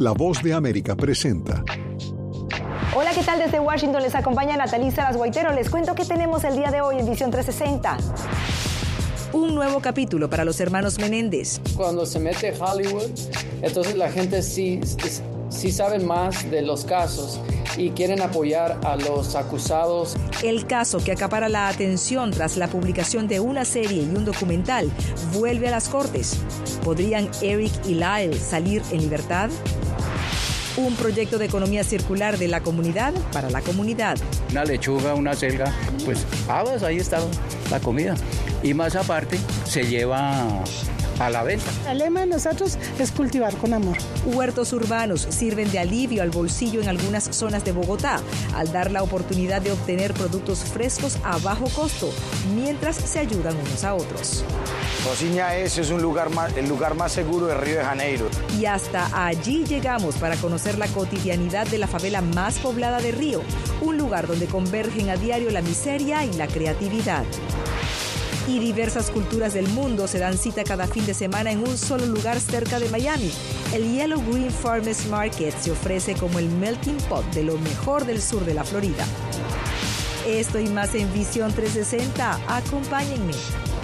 La Voz de América presenta. Hola, ¿qué tal? Desde Washington les acompaña Natalie Salas Guaitero. Les cuento qué tenemos el día de hoy en Visión 360. Un nuevo capítulo para los hermanos Menéndez. Cuando se mete Hollywood, entonces la gente sí sabe más de los casos y quieren apoyar a los acusados. El caso que acapara la atención tras la publicación de una serie y un documental vuelve a las cortes. ¿Podrían Eric y Lyle salir en libertad? Un proyecto de economía circular de la comunidad para la comunidad. Una lechuga, una selga, pues habas, ahí está la comida. Y más aparte, se lleva a la venta. El lema de nosotros es cultivar con amor. Huertos urbanos sirven de alivio al bolsillo en algunas zonas de Bogotá, al dar la oportunidad de obtener productos frescos a bajo costo, mientras se ayudan unos a otros. Rocinha es el lugar más seguro de Río de Janeiro. Y hasta allí llegamos para conocer la cotidianidad de la favela más poblada de Río, un lugar donde convergen a diario la miseria y la creatividad. Y diversas culturas del mundo se dan cita cada fin de semana en un solo lugar cerca de Miami. El Yellow Green Farmers Market se ofrece como el melting pot de lo mejor del sur de la Florida. Esto y más en Visión 360. Acompáñenme.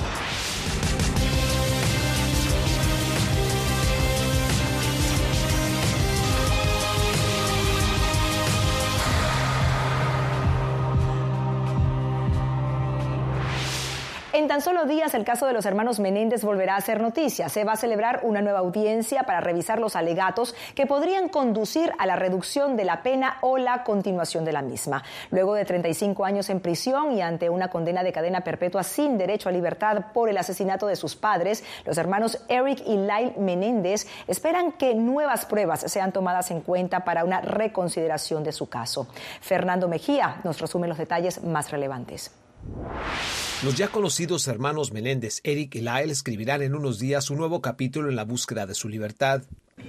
En tan solo días, el caso de los hermanos Menéndez volverá a ser noticia. Se va a celebrar una nueva audiencia para revisar los alegatos que podrían conducir a la reducción de la pena o la continuación de la misma. Luego de 35 años en prisión y ante una condena de cadena perpetua sin derecho a libertad por el asesinato de sus padres, los hermanos Eric y Lyle Menéndez esperan que nuevas pruebas sean tomadas en cuenta para una reconsideración de su caso. Fernando Mejía nos resume los detalles más relevantes. Los ya conocidos hermanos Menéndez, Eric y Lyle, escribirán en unos días un nuevo capítulo en la búsqueda de su libertad.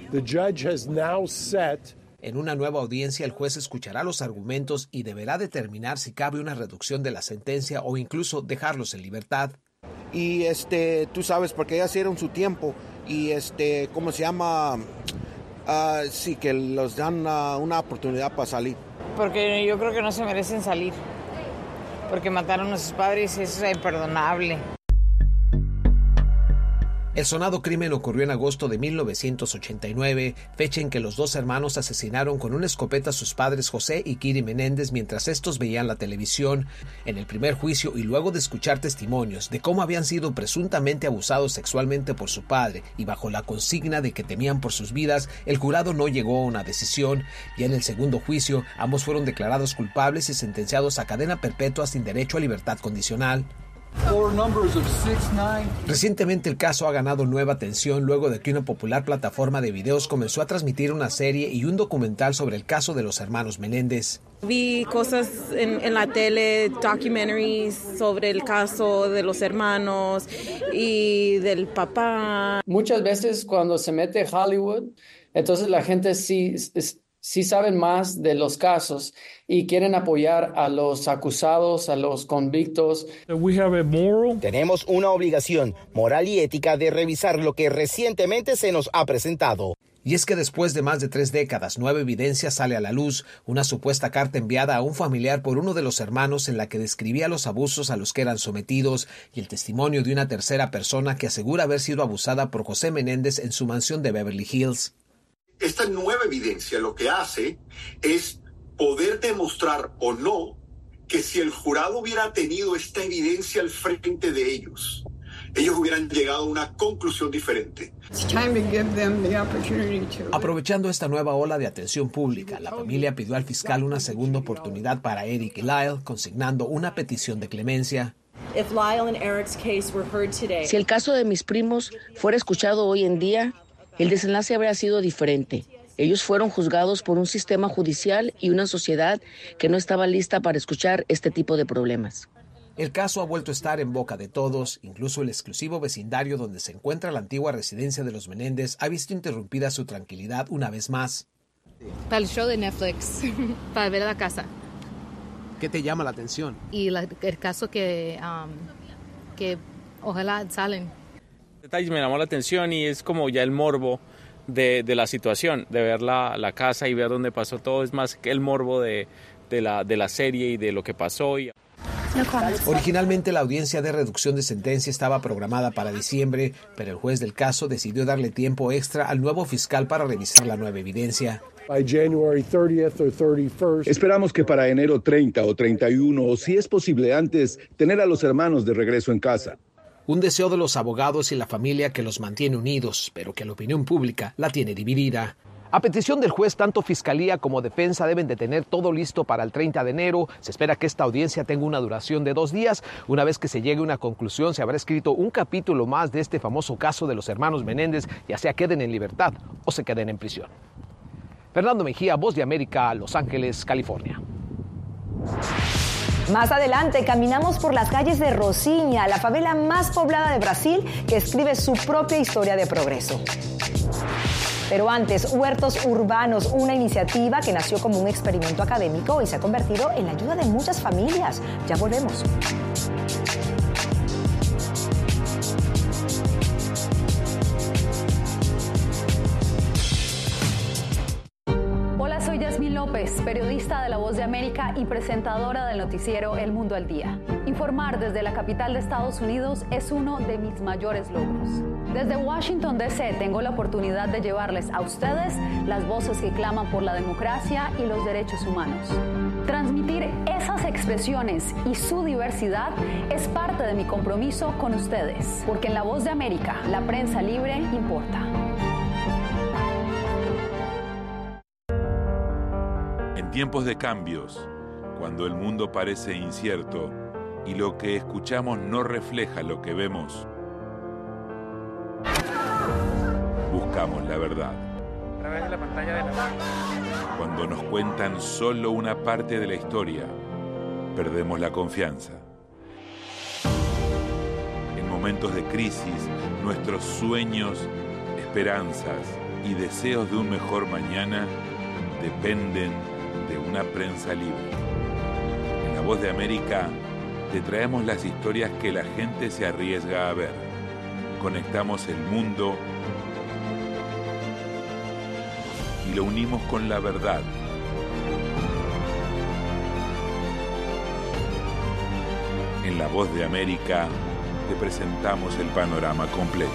En una nueva audiencia, el juez escuchará los argumentos y deberá determinar si cabe una reducción de la sentencia o incluso dejarlos en libertad. Y tú sabes, porque ya hicieron su tiempo y ¿cómo se llama? Sí, que los dan una oportunidad para salir. Porque yo creo que no se merecen salir. Porque mataron a sus padres y eso es imperdonable. El sonado crimen ocurrió en agosto de 1989, fecha en que los dos hermanos asesinaron con una escopeta a sus padres José y Kiri Menéndez mientras estos veían la televisión. En el primer juicio y luego de escuchar testimonios de cómo habían sido presuntamente abusados sexualmente por su padre y bajo la consigna de que temían por sus vidas, el jurado no llegó a una decisión. Y en el segundo juicio, ambos fueron declarados culpables y sentenciados a cadena perpetua sin derecho a libertad condicional. Recientemente el caso ha ganado nueva atención luego de que una popular plataforma de videos comenzó a transmitir una serie y un documental sobre el caso de los hermanos Menéndez. Vi cosas en la tele, documentaries sobre el caso de los hermanos y del papá. Muchas veces cuando se mete Hollywood, entonces la gente sí saben más de los casos y quieren apoyar a los acusados, a los convictos. Tenemos una obligación moral y ética de revisar lo que recientemente se nos ha presentado. Y es que después de más de 3 décadas, nueva evidencia sale a la luz, una supuesta carta enviada a un familiar por uno de los hermanos en la que describía los abusos a los que eran sometidos y el testimonio de una tercera persona que asegura haber sido abusada por José Menéndez en su mansión de Beverly Hills. Esta nueva evidencia lo que hace es poder demostrar o no que si el jurado hubiera tenido esta evidencia al frente de ellos hubieran llegado a una conclusión diferente. Aprovechando esta nueva ola de atención pública, la familia pidió al fiscal una segunda oportunidad para Eric y Lyle, consignando una petición de clemencia. Si el caso de mis primos fuera escuchado hoy en día, el desenlace habría sido diferente. Ellos fueron juzgados por un sistema judicial y una sociedad que no estaba lista para escuchar este tipo de problemas. El caso ha vuelto a estar en boca de todos, incluso el exclusivo vecindario donde se encuentra la antigua residencia de los Menéndez ha visto interrumpida su tranquilidad una vez más. Para el show de Netflix, para ver la casa. ¿Qué te llama la atención? Y el caso que ojalá salen. Detalles me llamó la atención y es como ya el morbo de la situación, de ver la casa y ver dónde pasó todo. Es más que el morbo de la serie y de lo que pasó. Originalmente la audiencia de reducción de sentencia estaba programada para diciembre, pero el juez del caso decidió darle tiempo extra al nuevo fiscal para revisar la nueva evidencia. Esperamos que para enero 30 o 31, o si es posible antes, tener a los hermanos de regreso en casa. Un deseo de los abogados y la familia que los mantiene unidos, pero que la opinión pública la tiene dividida. A petición del juez, tanto fiscalía como defensa deben de tener todo listo para el 30 de enero. Se espera que esta audiencia tenga una duración de 2 días. Una vez que se llegue a una conclusión, se habrá escrito un capítulo más de este famoso caso de los hermanos Menéndez, ya sea queden en libertad o se queden en prisión. Fernando Mejía, Voz de América, Los Ángeles, California. Más adelante caminamos por las calles de Rocinha, la favela más poblada de Brasil, que escribe su propia historia de progreso. Pero antes, Huertos Urbanos, una iniciativa que nació como un experimento académico y se ha convertido en la ayuda de muchas familias. Ya volvemos. Hola, soy Yasmín López, periodista de La Voz de América y presentadora del noticiero El Mundo al Día. Informar desde la capital de Estados Unidos es uno de mis mayores logros. Desde Washington, D.C., tengo la oportunidad de llevarles a ustedes las voces que claman por la democracia y los derechos humanos. Transmitir esas expresiones y su diversidad es parte de mi compromiso con ustedes, porque en La Voz de América, la prensa libre importa. En tiempos de cambios, cuando el mundo parece incierto y lo que escuchamos no refleja lo que vemos, buscamos la verdad. A través de la pantalla de la... Cuando nos cuentan solo una parte de la historia, perdemos la confianza. En momentos de crisis, nuestros sueños, esperanzas y deseos de un mejor mañana dependen de una prensa libre. En La Voz de América te traemos las historias que la gente se arriesga a ver. Conectamos el mundo y lo unimos con la verdad. En La Voz de América te presentamos el panorama completo.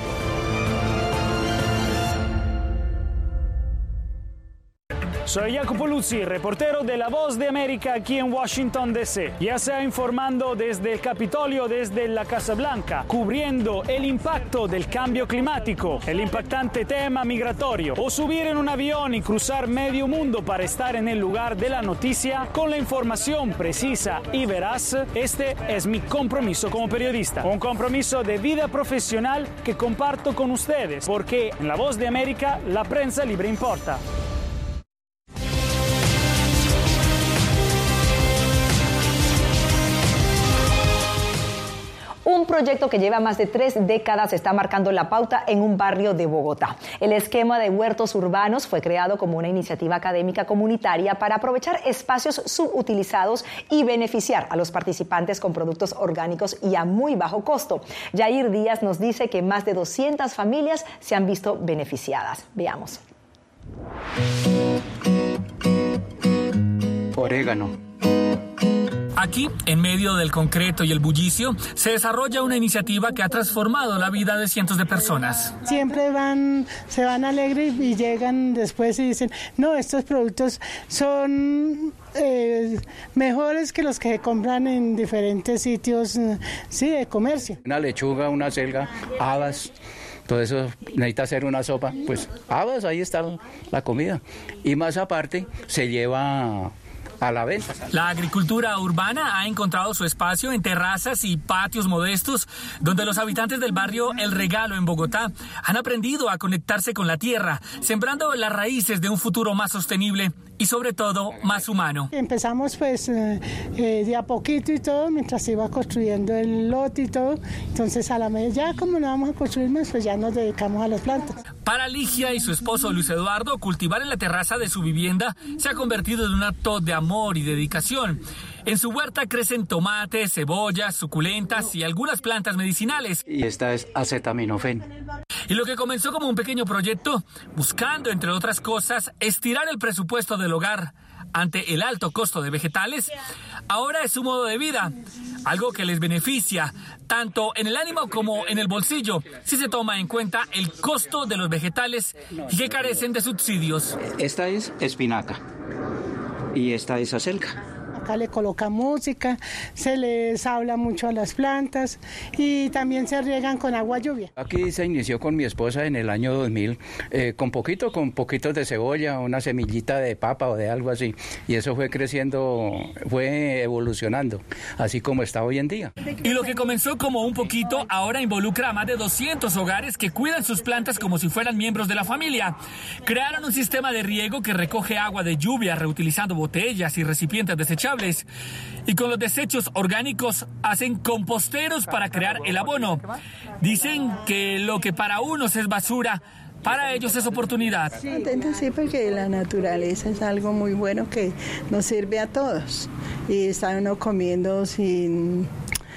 Soy Jacopo Luzzi, reportero de La Voz de América aquí en Washington, D.C. Ya sea informando desde el Capitolio, desde la Casa Blanca, cubriendo el impacto del cambio climático, el impactante tema migratorio, o subir en un avión y cruzar medio mundo para estar en el lugar de la noticia con la información precisa y veraz, este es mi compromiso como periodista. Un compromiso de vida profesional que comparto con ustedes, porque en La Voz de América la prensa libre importa. Un proyecto que lleva más de 3 décadas está marcando la pauta en un barrio de Bogotá. El esquema de huertos urbanos fue creado como una iniciativa académica comunitaria para aprovechar espacios subutilizados y beneficiar a los participantes con productos orgánicos y a muy bajo costo. Yair Díaz nos dice que más de 200 familias se han visto beneficiadas. Veamos. Orégano. Aquí, en medio del concreto y el bullicio, se desarrolla una iniciativa que ha transformado la vida de cientos de personas. Siempre se van alegres y llegan después y dicen, no, estos productos son mejores que los que se compran en diferentes sitios de comercio. Una lechuga, una selga, habas. Todo eso necesita hacer una sopa, pues habas, ahí está la comida. Y más aparte, se lleva a la venta. La agricultura urbana ha encontrado su espacio en terrazas y patios modestos, donde los habitantes del barrio El Regalo en Bogotá han aprendido a conectarse con la tierra, sembrando las raíces de un futuro más sostenible y sobre todo más humano. Empezamos pues de a poquito y todo, mientras se iba construyendo el lote y todo, entonces a la medida, ya como no vamos a construir más, pues ya nos dedicamos a las plantas. Para Ligia y su esposo Luis Eduardo, cultivar en la terraza de su vivienda se ha convertido en un acto de amor y dedicación. En su huerta crecen tomates, cebollas, suculentas y algunas plantas medicinales. Y esta es acetaminofén. Y lo que comenzó como un pequeño proyecto, buscando, entre otras cosas, estirar el presupuesto del hogar ante el alto costo de vegetales, ahora es su modo de vida, algo que les beneficia tanto en el ánimo como en el bolsillo, si se toma en cuenta el costo de los vegetales y que carecen de subsidios. Esta es espinaca y esta es acelga. Acá le colocan música, se les habla mucho a las plantas y también se riegan con agua lluvia. Aquí se inició con mi esposa en el año 2000, con poquitos de cebolla, una semillita de papa o de algo así, y eso fue creciendo, fue evolucionando, así como está hoy en día. Y lo que comenzó como un poquito, ahora involucra a más de 200 hogares que cuidan sus plantas como si fueran miembros de la familia. Crearon un sistema de riego que recoge agua de lluvia reutilizando botellas y recipientes desechables. Y con los desechos orgánicos hacen composteros para crear el abono. Dicen que lo que para unos es basura, para ellos es oportunidad. Sí, porque la naturaleza es algo muy bueno que nos sirve a todos. Y está uno comiendo sin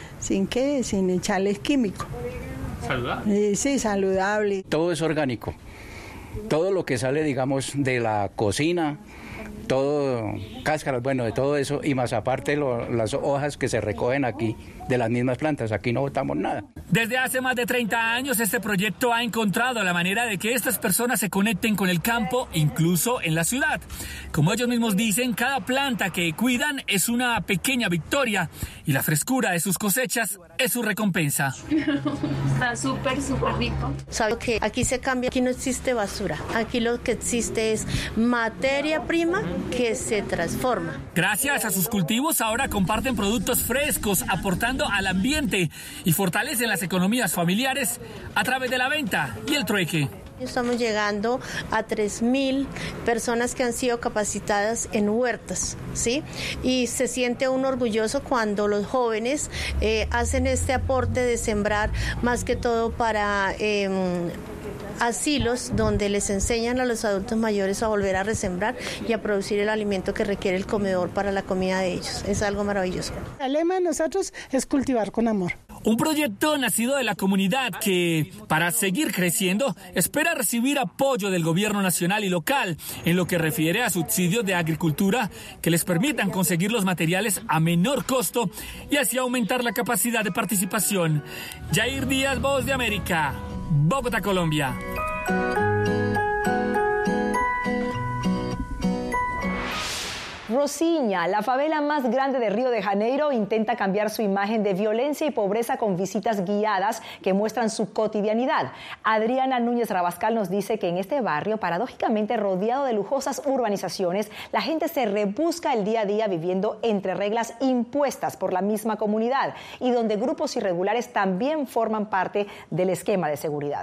echarles químico. ¿Saludable? Sí, saludable. Todo es orgánico. Todo lo que sale, digamos, de la cocina, todo, cáscaras, bueno, de todo eso, y más aparte las hojas que se recogen aquí de las mismas plantas, aquí no botamos nada. Desde hace más de 30 años este proyecto ha encontrado la manera de que estas personas se conecten con el campo, incluso en la ciudad. Como ellos mismos dicen, cada planta que cuidan es una pequeña victoria y la frescura de sus cosechas es su recompensa. Está súper rico. Sabe que aquí se cambia, aquí no existe basura, aquí lo que existe es materia prima que se transforma. Gracias a sus cultivos ahora comparten productos frescos, aportando al ambiente y fortalecen las economías familiares a través de la venta y el trueque. Estamos llegando a 3.000 personas que han sido capacitadas en huertas, ¿sí? Y se siente uno orgulloso cuando los jóvenes hacen este aporte de sembrar, más que todo para asilos donde les enseñan a los adultos mayores a volver a resembrar y a producir el alimento que requiere el comedor para la comida de ellos. Es algo maravilloso. El lema de nosotros es cultivar con amor. Un proyecto nacido de la comunidad que, para seguir creciendo, espera recibir apoyo del gobierno nacional y local en lo que refiere a subsidios de agricultura que les permitan conseguir los materiales a menor costo y así aumentar la capacidad de participación. Jair Díaz, Voz de América, Bogotá, Colombia. Rocinha, la favela más grande de Río de Janeiro, intenta cambiar su imagen de violencia y pobreza con visitas guiadas que muestran su cotidianidad. Adriana Núñez Rabascal nos dice que en este barrio, paradójicamente rodeado de lujosas urbanizaciones, la gente se rebusca el día a día viviendo entre reglas impuestas por la misma comunidad y donde grupos irregulares también forman parte del esquema de seguridad.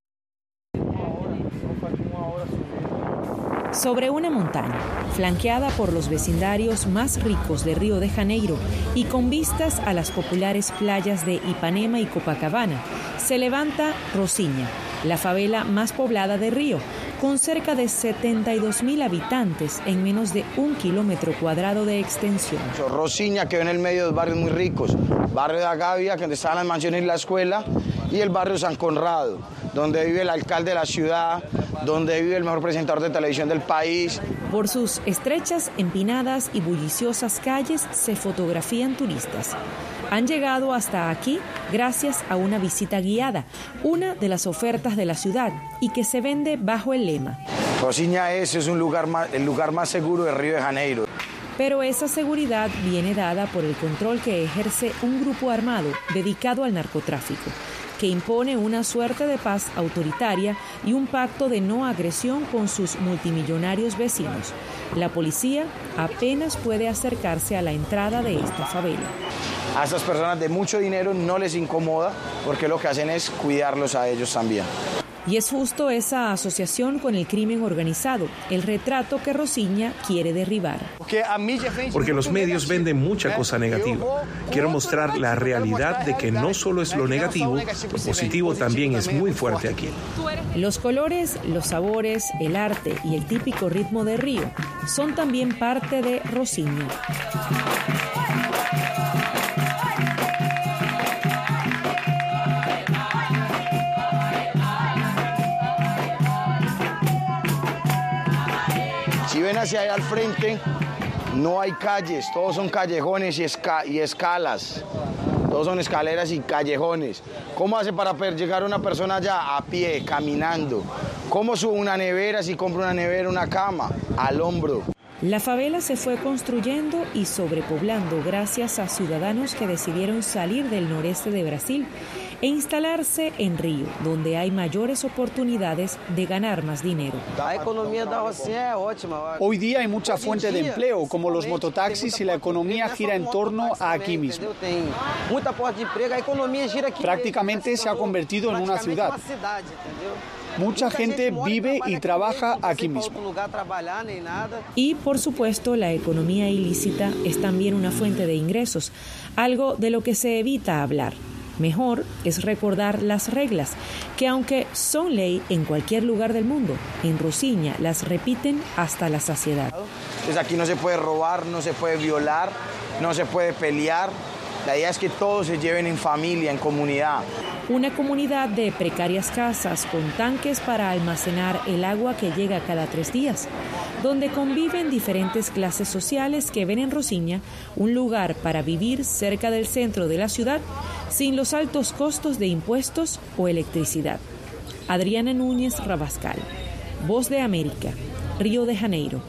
Sobre una montaña, flanqueada por los vecindarios más ricos de Río de Janeiro y con vistas a las populares playas de Ipanema y Copacabana, se levanta Rocinha, la favela más poblada de Río, con cerca de 72.000 habitantes en menos de 1 kilómetro cuadrado de extensión. Rocinha quedó en el medio de dos barrios muy ricos, barrio de Agavia, donde estaban las mansiones y la escuela, y el barrio San Conrado, donde vive el alcalde de la ciudad, donde vive el mejor presentador de televisión del país. Por sus estrechas, empinadas y bulliciosas calles se fotografían turistas. Han llegado hasta aquí gracias a una visita guiada, una de las ofertas de la ciudad y que se vende bajo el lema. Rocinha es el lugar más seguro de Río de Janeiro. Pero esa seguridad viene dada por el control que ejerce un grupo armado dedicado al narcotráfico, que impone una suerte de paz autoritaria y un pacto de no agresión con sus multimillonarios vecinos. La policía apenas puede acercarse a la entrada de esta favela. A estas personas de mucho dinero no les incomoda porque lo que hacen es cuidarlos a ellos también. Y es justo esa asociación con el crimen organizado, el retrato que Rocinha quiere derribar. Porque los medios venden mucha cosa negativa. Quiero mostrar la realidad de que no solo es lo negativo, lo positivo también es muy fuerte aquí. Los colores, los sabores, el arte y el típico ritmo de Río son también parte de Rocinha. ven hacia allá al frente, no hay calles, todos son callejones y escalas. Todos son escaleras y callejones. ¿Cómo hace para llegar una persona allá? A pie, caminando. ¿Cómo sube una nevera si compra una nevera, una cama? Al hombro. La favela se fue construyendo y sobrepoblando gracias a ciudadanos que decidieron salir del noreste de Brasil e instalarse en Río, donde hay mayores oportunidades de ganar más dinero. Hoy día hay mucha fuente de empleo, como los mototaxis, y la economía gira en torno a aquí mismo. Prácticamente se ha convertido en una ciudad. Mucha gente vive y trabaja aquí mismo. Y, por supuesto, la economía ilícita es también una fuente de ingresos, algo de lo que se evita hablar. Mejor es recordar las reglas, que aunque son ley en cualquier lugar del mundo, en Rocinha las repiten hasta la saciedad. Pues aquí no se puede robar, no se puede violar, no se puede pelear. La idea es que todos se lleven en familia, en comunidad. Una comunidad de precarias casas con tanques para almacenar el agua que llega cada 3 días, donde conviven diferentes clases sociales que ven en Rocinha un lugar para vivir cerca del centro de la ciudad sin los altos costos de impuestos o electricidad. Adriana Núñez Rabascal, Voz de América, Río de Janeiro.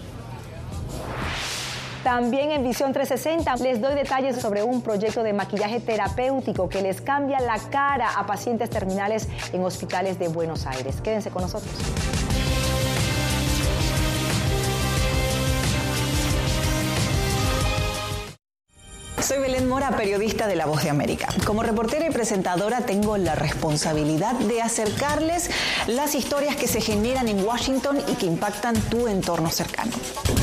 También en Visión 360 les doy detalles sobre un proyecto de maquillaje terapéutico que les cambia la cara a pacientes terminales en hospitales de Buenos Aires. Quédense con nosotros. Soy Belén Mora, periodista de La Voz de América. Como reportera y presentadora tengo la responsabilidad de acercarles las historias que se generan en Washington y que impactan tu entorno cercano.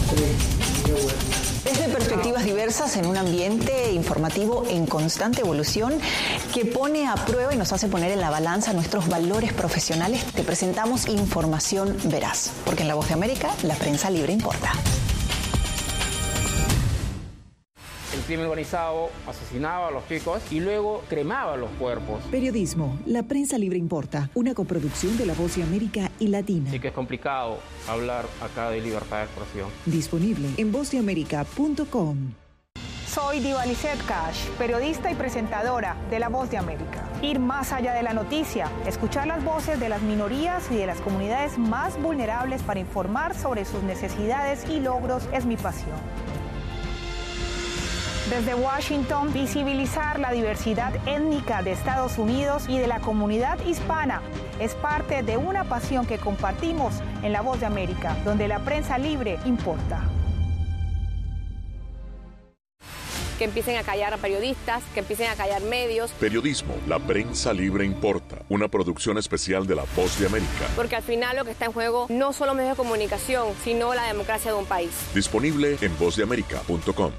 Desde perspectivas diversas en un ambiente informativo en constante evolución que pone a prueba y nos hace poner en la balanza nuestros valores profesionales, te presentamos información veraz, porque en La Voz de América la prensa libre importa. El crimen organizado asesinaba a los chicos y luego cremaba los cuerpos. Periodismo, la prensa libre importa, una coproducción de La Voz de América y Latina. Así que es complicado hablar acá de libertad de expresión. Disponible en vozdeamerica.com. Soy Diva Lizette Cash, periodista y presentadora de La Voz de América. Ir más allá de la noticia, escuchar las voces de las minorías y de las comunidades más vulnerables para informar sobre sus necesidades y logros es mi pasión. Desde Washington, visibilizar la diversidad étnica de Estados Unidos y de la comunidad hispana es parte de una pasión que compartimos en La Voz de América, donde la prensa libre importa. Que empiecen a callar a periodistas, que empiecen a callar medios. Periodismo, la prensa libre importa. Una producción especial de La Voz de América. Porque al final lo que está en juego no solo medios de comunicación, sino la democracia de un país. Disponible en vozdeamerica.com.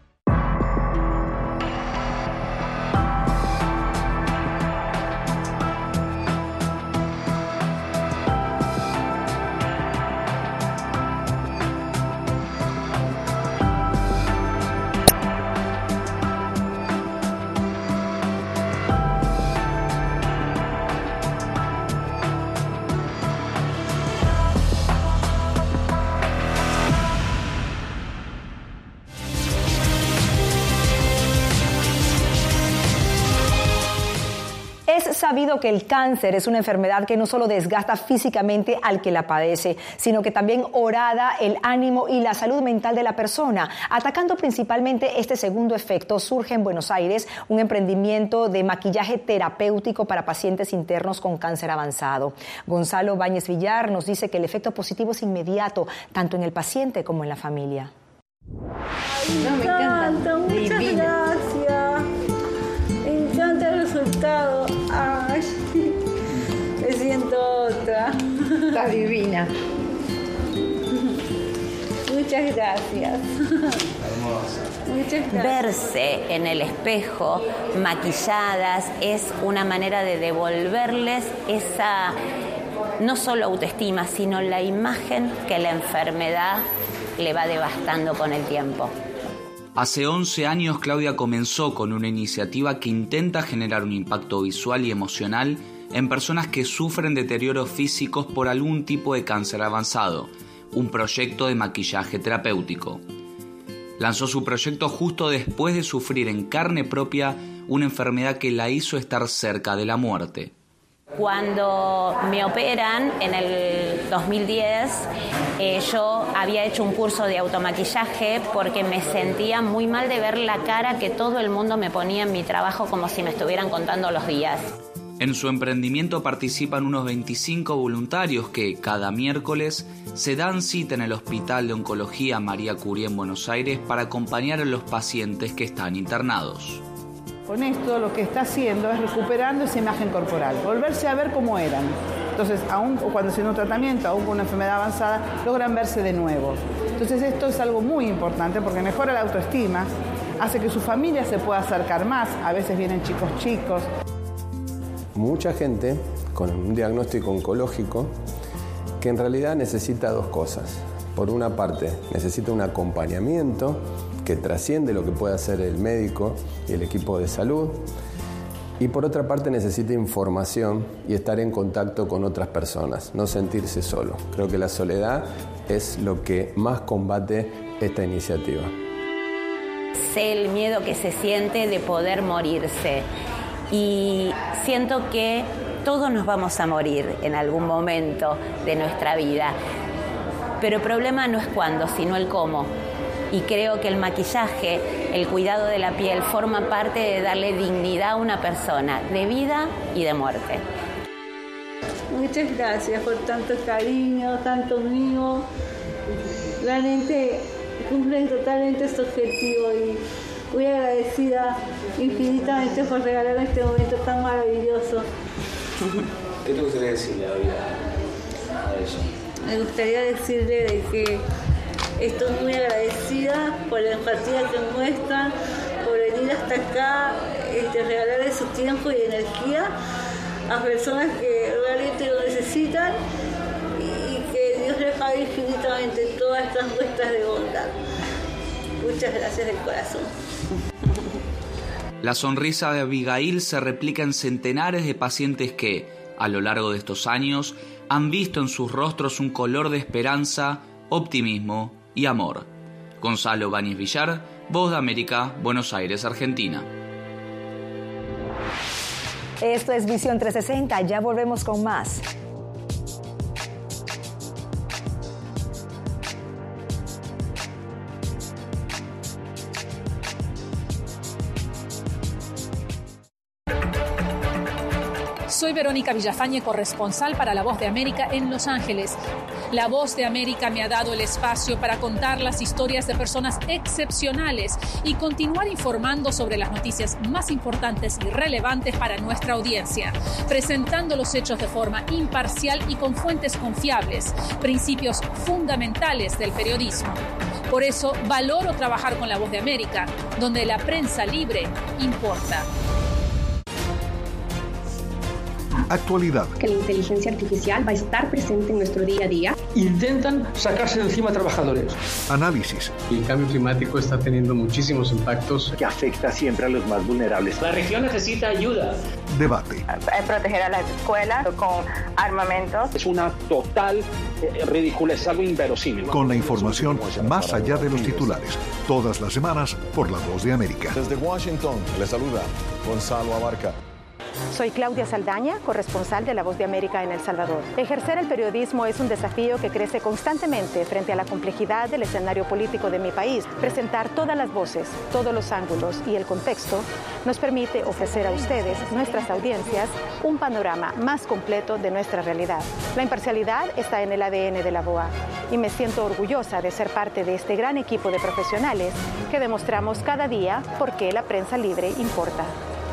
Es sabido que el cáncer es una enfermedad que no solo desgasta físicamente al que la padece, sino que también horada el ánimo y la salud mental de la persona. Atacando principalmente este segundo efecto, surge en Buenos Aires un emprendimiento de maquillaje terapéutico para pacientes internos con cáncer avanzado. Gonzalo Báñez Villar nos dice que el efecto positivo es inmediato, tanto en el paciente como en la familia. No, me encanta. Muchas gracias. Me encanta el resultado. Ay, me siento otra. Está divina. Muchas gracias. Muchas gracias. Verse en el espejo maquilladas es una manera de devolverles esa, no solo autoestima, sino la imagen que la enfermedad le va devastando con el tiempo. Hace 11 años Claudia comenzó con una iniciativa que intenta generar un impacto visual y emocional en personas que sufren deterioros físicos por algún tipo de cáncer avanzado. un proyecto de maquillaje terapéutico. Lanzó su proyecto justo después de sufrir en carne propia una enfermedad que la hizo estar cerca de la muerte. Cuando me operan en el 2010, yo había hecho un curso de automaquillaje porque me sentía muy mal de ver la cara que todo el mundo me ponía en mi trabajo como si me estuvieran contando los días. En su emprendimiento participan unos 25 voluntarios que cada miércoles se dan cita en el Hospital de Oncología María Curie en Buenos Aires para acompañar a los pacientes que están internados. Con esto lo que está haciendo es recuperando esa imagen corporal, volverse a ver como eran. Entonces, aún cuando haciendo un tratamiento, aún con una enfermedad avanzada, logran verse de nuevo. Entonces, esto es algo muy importante porque mejora la autoestima, hace que su familia se pueda acercar más. A veces vienen chicos. Mucha gente con un diagnóstico oncológico que en realidad necesita dos cosas. Por una parte, necesita un acompañamiento que trasciende lo que puede hacer el médico y el equipo de salud. Y por otra parte, necesita información y estar en contacto con otras personas, no sentirse solo. Creo que la soledad es lo que más combate esta iniciativa. Sé el miedo que se siente de poder morirse y siento que todos nos vamos a morir en algún momento de nuestra vida. Pero el problema no es cuándo, sino el cómo. Y creo que el maquillaje, el cuidado de la piel, forma parte de darle dignidad a una persona, de vida y de muerte. Muchas gracias por tanto cariño, tanto mío. Realmente cumplen totalmente su objetivo y muy agradecida infinitamente por regalarme este momento tan maravilloso. ¿Qué te gustaría decirle a eso? Me gustaría decirle de que estoy muy agradecida por la empatía que muestran, por venir hasta acá, regalarle su tiempo y energía a personas que realmente lo necesitan y que Dios les pague infinitamente todas estas muestras de bondad. Muchas gracias del corazón. La sonrisa de Abigail se replica en centenares de pacientes que, a lo largo de estos años, han visto en sus rostros un color de esperanza, optimismo y amor. Gonzalo Báñez Villar, Voz de América, Buenos Aires, Argentina. Esto es Visión 360, ya volvemos con más. Soy Verónica Villafañe, corresponsal para La Voz de América en Los Ángeles. La Voz de América me ha dado el espacio para contar las historias de personas excepcionales y continuar informando sobre las noticias más importantes y relevantes para nuestra audiencia, presentando los hechos de forma imparcial y con fuentes confiables, principios fundamentales del periodismo. Por eso valoro trabajar con La Voz de América, donde la prensa libre importa. Actualidad. Que la inteligencia artificial va a estar presente en nuestro día a día. Intentan sacarse de encima a trabajadores. Análisis. El cambio climático está teniendo muchísimos impactos que afecta siempre a los más vulnerables. La región necesita ayuda. Debate. Proteger a las escuelas con armamentos. Es una total ridícula, es algo inverosímil. Con la información más allá de los titulares. Todas las semanas por La Voz de América. Desde Washington, le saluda Gonzalo Abarca. Soy Claudia Saldaña, corresponsal de La Voz de América en El Salvador. Ejercer el periodismo es un desafío que crece constantemente frente a la complejidad del escenario político de mi país. Presentar todas las voces, todos los ángulos y el contexto nos permite ofrecer a ustedes, nuestras audiencias, un panorama más completo de nuestra realidad. La imparcialidad está en el ADN de la VOA y me siento orgullosa de ser parte de este gran equipo de profesionales que demostramos cada día por qué la prensa libre importa.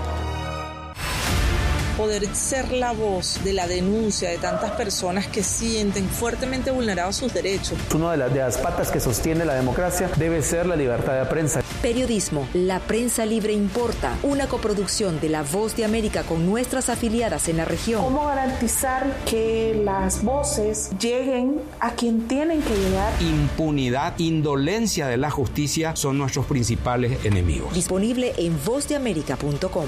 Poder ser la voz de la denuncia de tantas personas que sienten fuertemente vulnerados sus derechos. Una de las patas que sostiene la democracia debe ser la libertad de prensa. Periodismo, la prensa libre importa, una coproducción de La Voz de América con nuestras afiliadas en la región. ¿Cómo garantizar que las voces lleguen a quien tienen que llegar? Impunidad, indolencia de la justicia son nuestros principales enemigos. Disponible en vozdeamerica.com.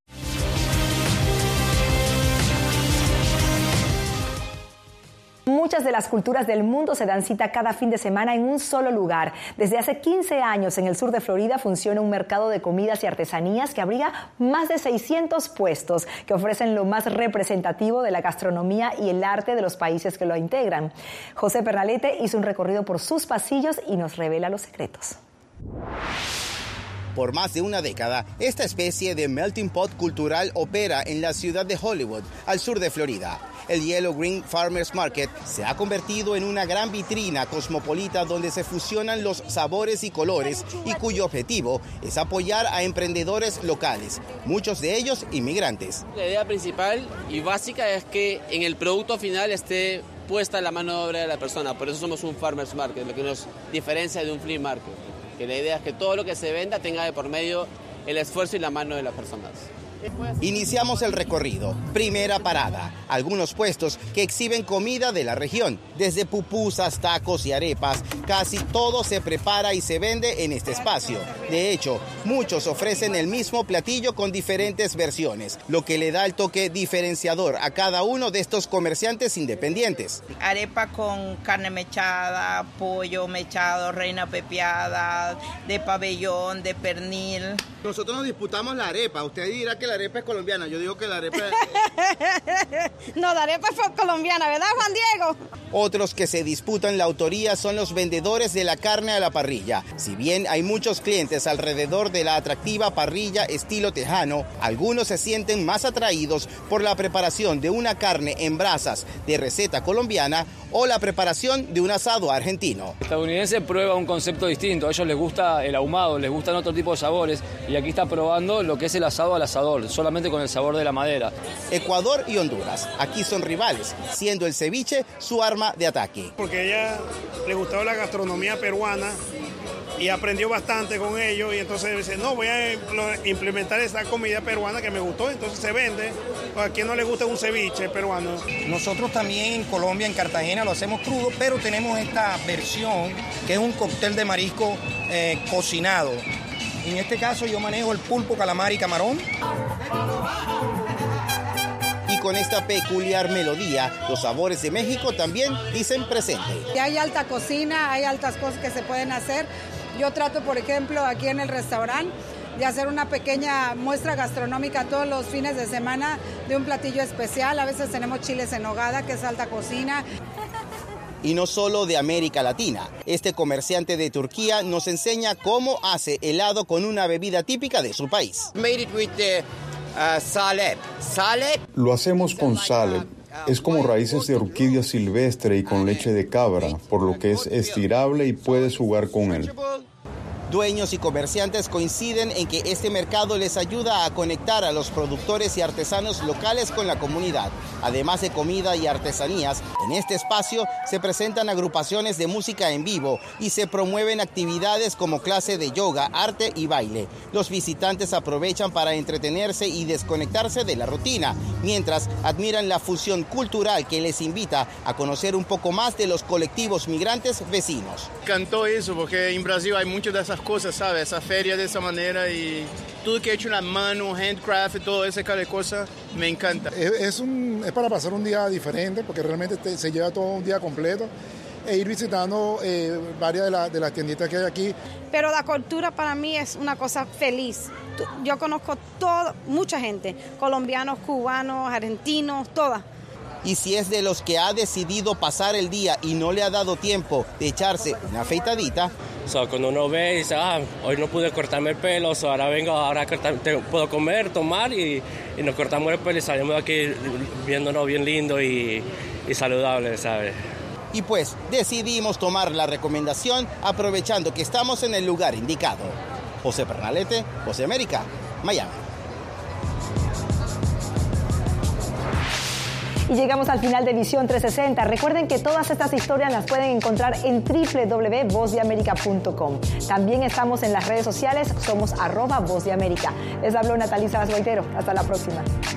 Muchas Muchas de las culturas del mundo se dan cita cada fin de semana en un solo lugar. Desde hace 15 años en el sur de Florida funciona un mercado de comidas y artesanías que abriga más de 600 puestos que ofrecen lo más representativo de la gastronomía y el arte de los países que lo integran. José Pernalete hizo un recorrido por sus pasillos y nos revela los secretos. Por más de una década, esta especie de melting pot cultural opera en la ciudad de Hollywood, al sur de Florida. El Yellow Green Farmers Market se ha convertido en una gran vitrina cosmopolita donde se fusionan los sabores y colores y cuyo objetivo es apoyar a emprendedores locales, muchos de ellos inmigrantes. La idea principal y básica es que en el producto final esté puesta la mano de obra de la persona, por eso somos un Farmers Market, lo que nos diferencia de un flea market. Que la idea es que todo lo que se venda tenga de por medio el esfuerzo y la mano de las personas. Iniciamos el recorrido. Primera parada. Algunos puestos que exhiben comida de la región. Desde pupusas, tacos y arepas, casi todo se prepara y se vende en este espacio. De hecho, muchos ofrecen el mismo platillo con diferentes versiones, lo que le da el toque diferenciador a cada uno de estos comerciantes independientes. Arepa con carne mechada, pollo mechado, reina pepiada, de pabellón, de pernil. Nosotros nos disputamos la arepa. Usted dirá que la arepa es colombiana. Yo digo que la arepa No, la arepa es colombiana, ¿verdad, Juan Diego? Otros que se disputan la autoría son los vendedores de la carne a la parrilla. Si bien hay muchos clientes alrededor de la atractiva parrilla estilo tejano, algunos se sienten más atraídos por la preparación de una carne en brasas de receta colombiana o la preparación de un asado argentino. El estadounidense prueba un concepto distinto. A ellos les gusta el ahumado, les gustan otro tipo de sabores y aquí está probando lo que es el asado al asador, solamente con el sabor de la madera. Ecuador y Honduras, aquí son rivales, siendo el ceviche su arma de ataque. Porque a ella le gustaba la gastronomía peruana y aprendió bastante con ellos y entonces dice, no, voy a implementar esa comida peruana que me gustó, entonces se vende. ¿A quién no le gusta un ceviche peruano? Nosotros también en Colombia, en Cartagena, lo hacemos crudo, pero tenemos esta versión que es un cóctel de marisco cocinado. En este caso yo manejo el pulpo, calamar y camarón. Y con esta peculiar melodía, los sabores de México también dicen presente. Hay alta cocina, hay altas cosas que se pueden hacer. Yo trato, por ejemplo, aquí en el restaurante, de hacer una pequeña muestra gastronómica todos los fines de semana de un platillo especial. A veces tenemos chiles en nogada, que es alta cocina. Y no solo de América Latina. Este comerciante de Turquía nos enseña cómo hace helado con una bebida típica de su país. Made it with the salep. Salep. Lo hacemos con salep. Es como raíces de orquídea silvestre y con leche de cabra, por lo que es estirable y puedes jugar con él. Dueños y comerciantes coinciden en que este mercado les ayuda a conectar a los productores y artesanos locales con la comunidad. Además de comida y artesanías, en este espacio se presentan agrupaciones de música en vivo y se promueven actividades como clase de yoga, arte y baile. Los visitantes aprovechan para entretenerse y desconectarse de la rutina, mientras admiran la fusión cultural que les invita a conocer un poco más de los colectivos migrantes vecinos. Cantó eso porque en Brasil hay muchas de esas cosas, ¿sabes? Esa feria de esa manera y todo que he hecho en la mano, handcraft y todo ese kind de cosas, me encanta. Es para pasar un día diferente porque realmente se lleva todo un día completo e ir visitando varias de las tienditas que hay aquí. Pero la cultura para mí es una cosa feliz. Yo conozco mucha gente, colombianos, cubanos, argentinos, todas. Y si es de los que ha decidido pasar el día y no le ha dado tiempo de echarse una afeitadita. Cuando uno ve y dice, hoy no pude cortarme el pelo, ahora puedo comer, tomar y nos cortamos el pelo y salimos de aquí viéndonos bien lindo y saludable, ¿sabes? Y pues decidimos tomar la recomendación aprovechando que estamos en el lugar indicado. José Pernalete, Voz de América, Miami. Y llegamos al final de Visión 360. Recuerden que todas estas historias las pueden encontrar en www.vozdeamerica.com. También estamos en las redes sociales, somos @Voz de América. Les habló Natalie Salas Guaitero. Hasta la próxima.